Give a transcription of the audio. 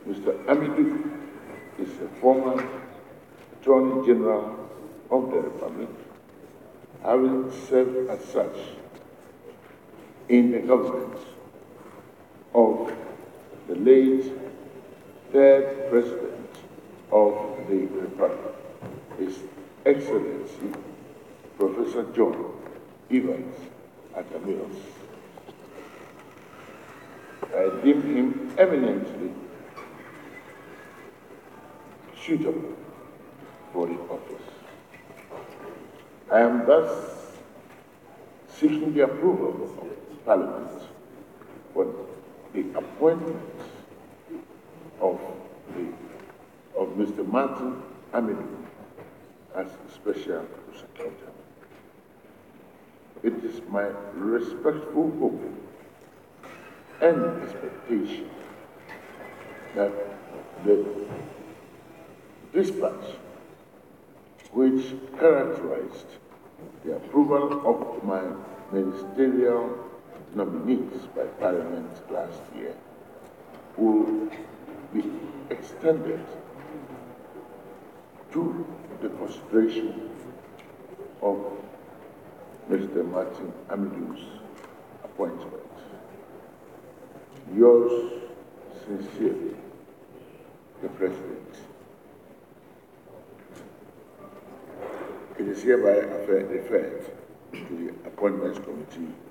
Mr. Amidou is a former Attorney General of the Republic, having served as such in the government of the late third President of the Republic, His Excellency Professor John Evans Atta Mills. I deem him eminently suitable for the office. I am thus seeking the approval of Parliament for the appointment of Mr. Martin Amidou as Special Prosecutor. It is my respectful hope and expectation that the dispatch which characterized the approval of my ministerial nominees by Parliament last year will be extended to the consideration of Mr. Martin Amidou's appointment. Yours sincerely, the President. It is hereby referred to the Appointments Committee